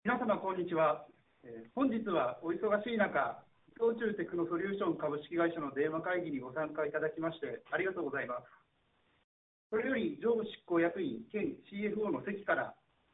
皆様、こんにちは。本日はお忙しい中、伊藤忠テクノソリューション株式会社の電話会議にご参加いただきましてありがとうございます。それより、常務執行役員兼 CFO の席から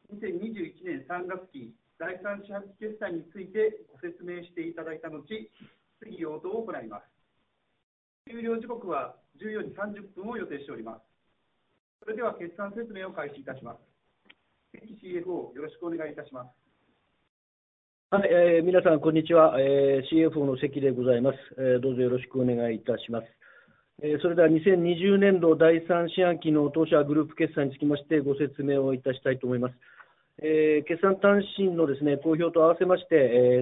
、2021年3月期第3四半期決算についてご説明していただいた後、質疑応答を行います。終了時刻は14時30分を予定しております。それでは決算説明を開始いたします。関 CFO、よろしくお願いいたします。 はい、皆さん、こんにちは。CFO の関でございます。どうぞよろしくお願いいたします。それでは2020年度第3四半期の当社グループ決算につきましてご説明をいたしたいと思います。決算単身のですね、公表と合わせまして、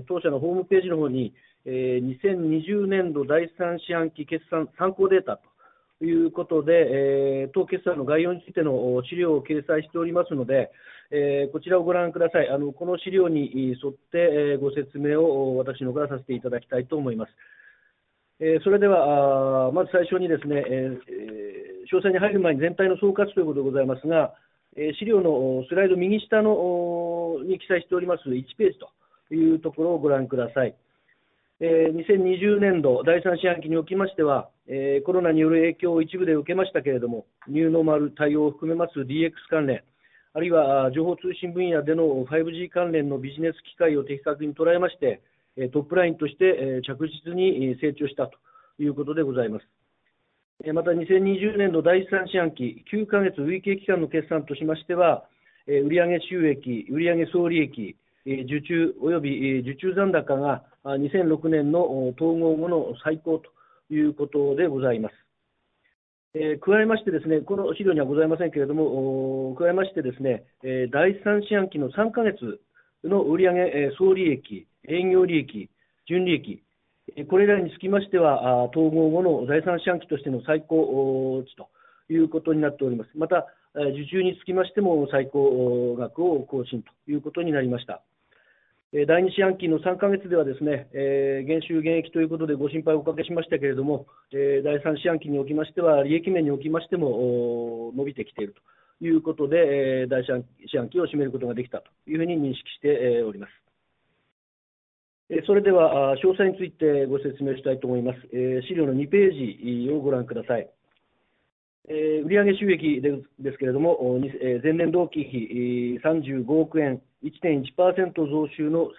当社のホームページの方に、2020年度第3四半期決算参考データということで、当決算の概要についての資料を掲載しておりますので、こちらをご覧ください。この資料に沿ってご説明を私の方からさせていただきたいと思います。それでは、まず最初にですね、詳細に入る前に全体の総括ということでございますが、資料のスライド右下のに記載しております1ページというところをご覧ください。2020年度第3四半期におきましては、コロナによる影響を一部で受けましたけれども、ニューノーマル対応を含めます DX 関連、あるいは情報通信分野での 5G 関連のビジネス機会を的確に捉えまして、トップラインとして着実に成長したということでございます。また2020年度第3四半期9ヶ月累計期間の決算としましては、売上収益、売上総利益、受注および受注残高が2006年の統合後の最高ということでございます。加えましてですね、この資料にはございませんけれども、加えましてですね、第3四半期の3ヶ月の売上総利益、営業利益、純利益、これらにつきましては、統合後の第3四半期としての最高値ということになっております。また、受注につきましても最高額を更新ということになりました。第2四半期の3ヶ月ではですね、減収減益ということでご心配をおかけしましたけれども、第3四半期におきましては、利益面におきましても伸びてきているということで、第3四半期を占めることができたというふうに認識しております。それでは詳細についてご説明したいと思います。資料の2ページをご覧ください。売上収益ですけれども、前年同期比35億円、1.1% 増収の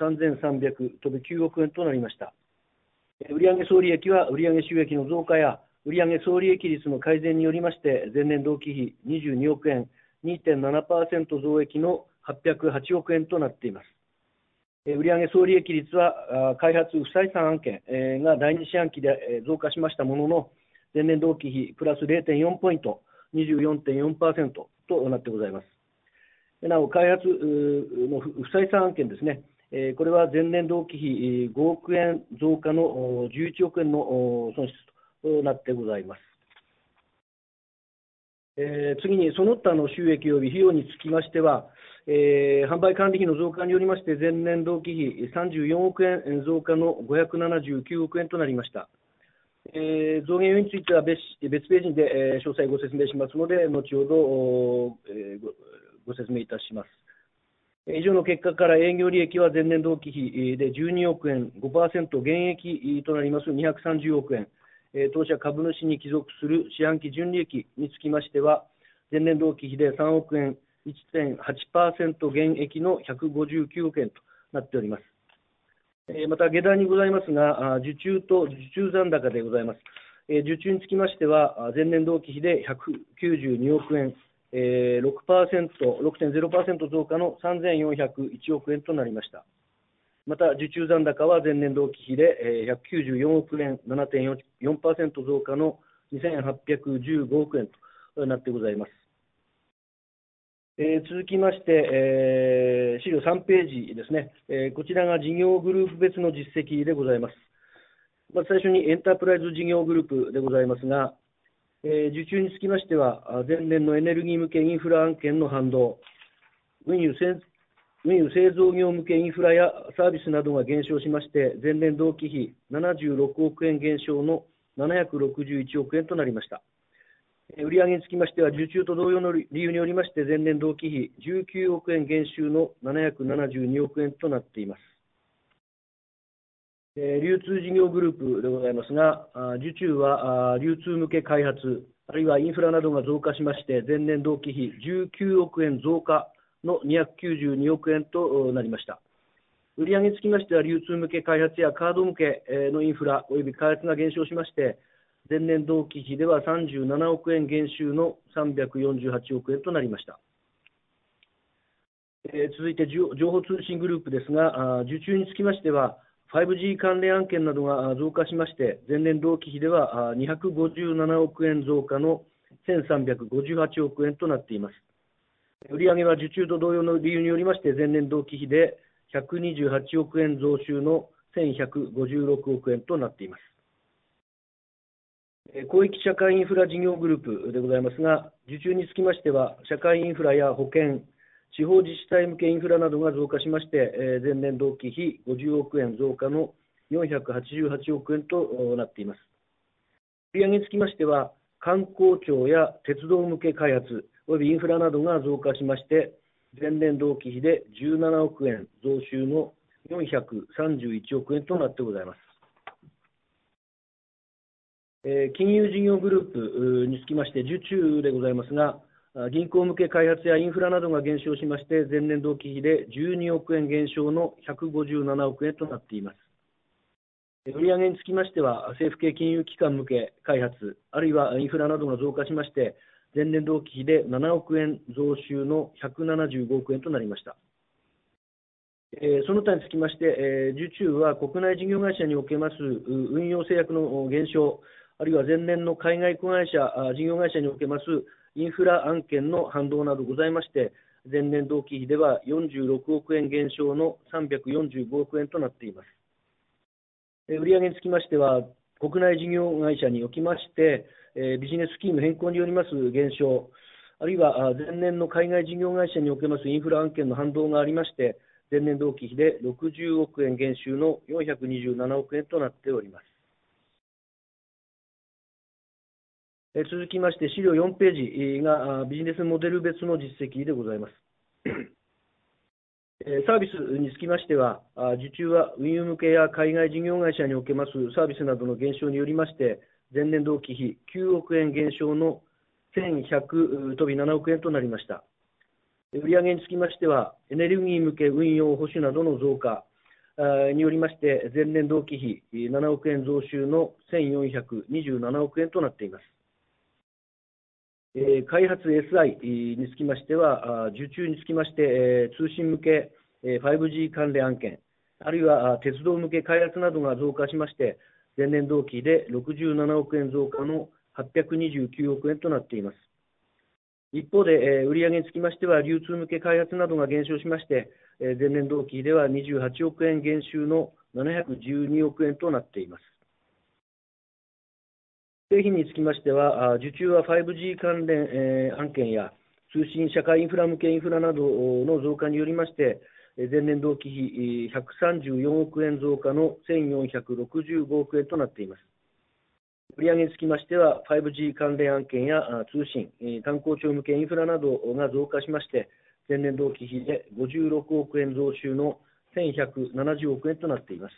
3309億円となりました。売上総利益は売上収益の増加や売上総利益率の改善によりまして、前年同期比22億円、2.7% 増益の808億円となっています。売上総利益率は開発不採算案件が第2四半期で増加しましたものの、前年同期比プラス 0.4 ポイント、24.4% となってございます。なお、開発の不採算案件ですね、これは前年同期比5億円増加の11億円の損失となってございます。次に、その他の収益及び費用につきましては、販売管理費の増加によりまして、前年同期比34億円増加の579億円となりました。増減要因については別ページで詳細ご説明しますので、後ほどご説明いたします。以上の結果から営業利益は前年同期比で12億円、5% 減益となります230億円。当社株主に帰属する四半期純利益につきましては、前年同期比で3億円、1.8% 減益の159億円となっております。また、下段にございますが、受注と受注残高でございます。受注につきましては、前年同期比で192億円、6.0% 増加の3401億円となりました。また、受注残高は前年同期比で194億円、7.4% 増加の2815億円となってございます。続きまして、資料3ページですね、こちらが事業グループ別の実績でございます。まず最初にエンタープライズ事業グループでございますが、受注につきましては、前年のエネルギー向けインフラ案件の反動、運輸製造業向けインフラやサービスなどが減少しまして、前年同期比76億円減少の761億円となりました。 売上につきましては、受注と同様の理由によりまして、前年同期比19億円減収の772億円となっています。流通事業グループでございますが、受注は流通向け開発、あるいはインフラなどが増加しまして、前年同期比19億円増加の292億円となりました。売上につきましては、流通向け開発やカード向けのインフラおよび開発が減少しまして、前年同期比では37億円減収の348億円となりました。続いて情報通信グループですが、受注につきましては、5G 関連案件などが増加しまして、前年同期比では257億円増加の1358億円となっています。売上は受注と同様の理由によりまして、前年同期比で128億円増収の1156億円となっています。広域社会インフラ事業グループでございますが、受注につきましては、社会インフラや保険、地方自治体向けインフラなどが増加しまして、前年同期比50億円増加の488億円となっています。売上につきましては、観光庁や鉄道向け開発およびインフラなどが増加しまして、前年同期比で17億円増収の431億円となってございます。金融事業グループにつきまして、受注でございますが、銀行向け開発やインフラなどが減少しまして、前年同期比で12億円減少の157億円となっています。売上につきましては、政府系金融機関向け開発、あるいはインフラなどが増加しまして、前年同期比で7億円増収の175億円となりました。その他につきまして、受注は国内事業会社におけます運用制約の減少、あるいは前年の海外子会社、事業会社におけますインフラ案件の反動などございまして、前年同期比では46億円減少の345億円となっています。売上につきましては、国内事業会社におきまして、ビジネススキーム変更によります減少、あるいは前年の海外事業会社におけますインフラ案件の反動がありまして、前年同期比で60億円減収の427億円となっております。続きまして、資料4ページがビジネスモデル別の実績でございます。サービスにつきましては、受注は運輸向けや海外事業会社におけますサービスなどの減少によりまして、前年同期比9億円減少の1100飛び7億円となりました。売上につきましては、エネルギー向け運用保守などの増加によりまして、前年同期比7億円増収の1427億円となっています。開発 SI につきましては、受注につきまして、通信向け 5G 関連案件、あるいは鉄道向け開発などが増加しまして、前年同期で67億円増加の829億円となっています。一方で、売上につきましては、流通向け開発などが減少しまして、前年同期では28億円減収の712億円となっています。製品につきましては、受注は 5G 関連案件や通信社会インフラ向けインフラなどの増加によりまして、前年同期比134億円増加の1465億円となっています。売上につきましては、5G 関連案件や通信、観光庁向けインフラなどが増加しまして、前年同期比で56億円増収の1170億円となっています。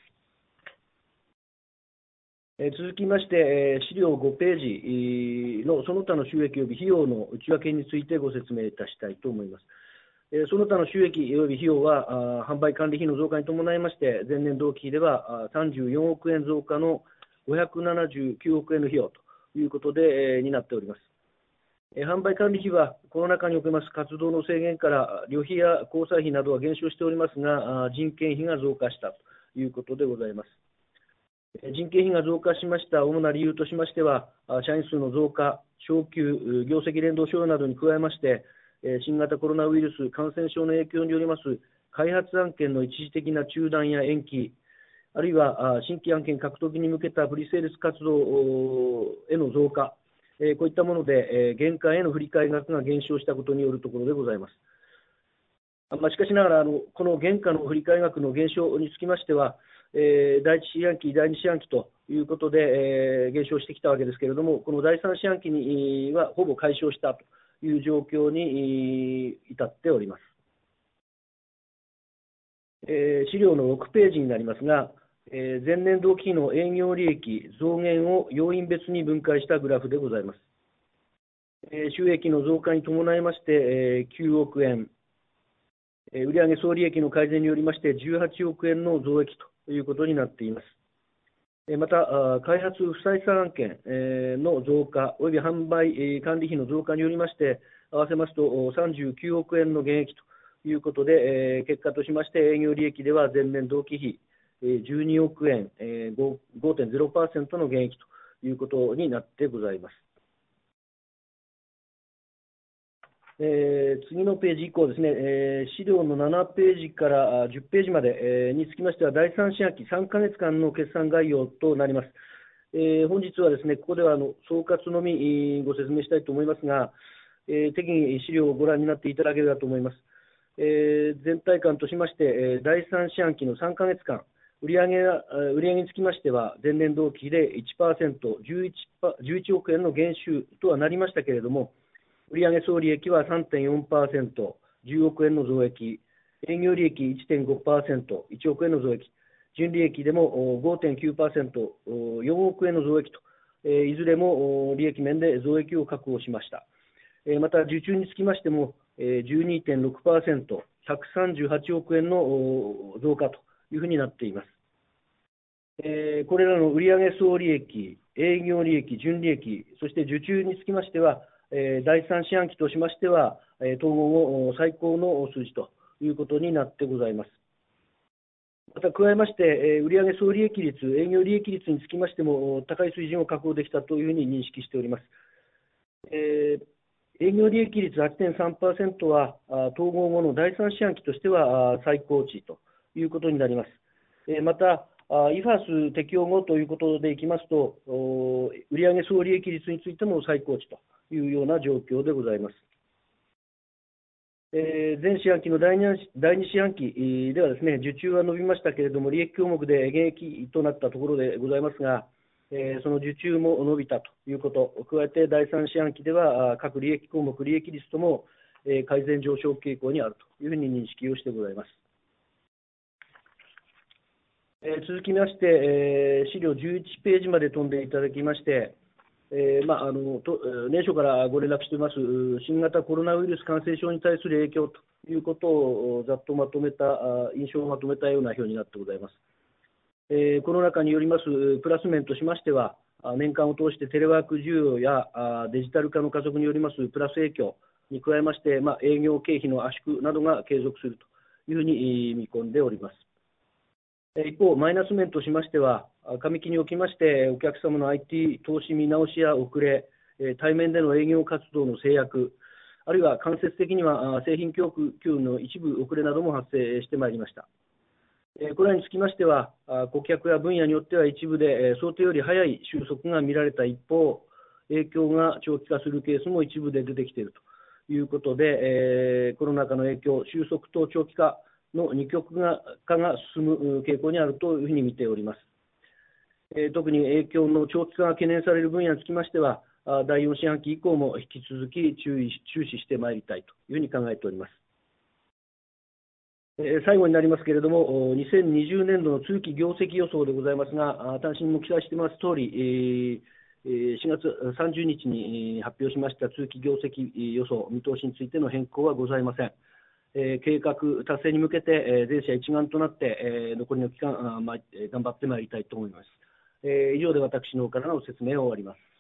続きまして、資料5ページのその他の収益及び費用の内訳についてご説明いたしたいと思います。その他の収益及び費用は、販売管理費の増加に伴いまして、前年同期比では34億円増加の579億円の費用ということで、になっております。販売管理費はコロナ禍におけます活動の制限から旅費や交際費などは減少しておりますが、人件費が増加したということでございます。人件費が増加しました主な理由としましては、社員数の増加、昇給、業績連動賞与などに加えまして、新型コロナウイルス感染症の影響によります開発案件の一時的な中断や延期、あるいは新規案件獲得に向けたプリセールス活動への増加、こういったもので原価への振り替え額が減少したことによるところでございます。しかしながらこの原価の振り替え額の減少につきましては、 第1四半期、第2四半期ということで、減少してきたわけですけれども、この第3四半期にはほぼ解消したという状況に至っております。資料の6ページになりますが、前年同期比の営業利益増減を要因別に分解したグラフでございます。収益の増加に伴いまして、9億円、売上総利益の改善によりまして18億円の増益ということになっています。また、開発不採算案件の増加および販売管理費の増加によりまして、合わせますと39億円の減益ということで、結果としまして営業利益では前年同期比12億円、5.0% の減益ということになってございます。次のページ以降ですね、資料の7ページから10ページまでにつきましては、第3四半期3ヶ月間の決算概要となります。本日はですね、ここでは総括のみご説明したいと思いますが、適宜資料をご覧になっていただければと思います。全体感としまして、第3四半期の3ヶ月間、売上につきましては、前年同期比で 1%、11億円の減収とはなりましたけれども、売上総利益は 3.4%、10億円の増益、営業利益 1.5%、1億円の増益、純利益でも 5.9%、4億円の増益と、いずれも利益面で増益を確保しました。また、受注につきましても 12.6%、138億円の増加というふうになっています。これらの売上総利益、営業利益、純利益、そして受注につきましては、第3四半期としましては、統合後最高の数字ということになってございます。また加えまして、売上総利益率、営業利益率につきましても、高い水準を確保できたというふうに認識しております。営業利益率 8.3% は、統合後の第3四半期としては最高値ということになります。また、IFRS 適用後ということでいきますと、売上総利益率についても最高値というような状況でございます。前四半期の第2四半期ではですね、受注は伸びましたけれども、利益項目で減益となったところでございますが、その受注も伸びたということ、加えて第3四半期では各利益項目、利益率とも改善上昇傾向にあるというふうに認識をしてございます。続きまして、資料11ページまで飛んでいただきまして、年初からご連絡しています新型コロナウイルス感染症に対する影響ということをざっとまとめた、印象をまとめたような表になってございます。この中によりますプラス面としましては、年間を通してテレワーク需要やデジタル化の加速によりますプラス影響に加えまして、営業経費の圧縮などが継続するというふうに見込んでおります。一方、マイナス面としましては、上期におきまして、お客様の IT 投資見直しや遅れ、対面での営業活動の制約、あるいは間接的には製品供給の一部遅れなども発生してまいりました。これらにつきましては、顧客や分野によっては一部で想定より早い収束が見られた一方、影響が長期化するケースも一部で出てきているということで、コロナ禍の影響、収束と長期化の二極化が進む傾向にあるというふうに見ております。特に影響の長期化が懸念される分野につきましては、第4四半期以降も引き続き注視してまいりたいというふうに考えております。最後になりますけれども、2020年度の通期業績予想でございますが、単身にも記載しています通り、4月30日に発表しました通期業績予想、見通しについての変更はございません。計画達成に向けて全社一丸となって残りの期間頑張ってまいりたいと思います。以上で私の方からの説明を終わります。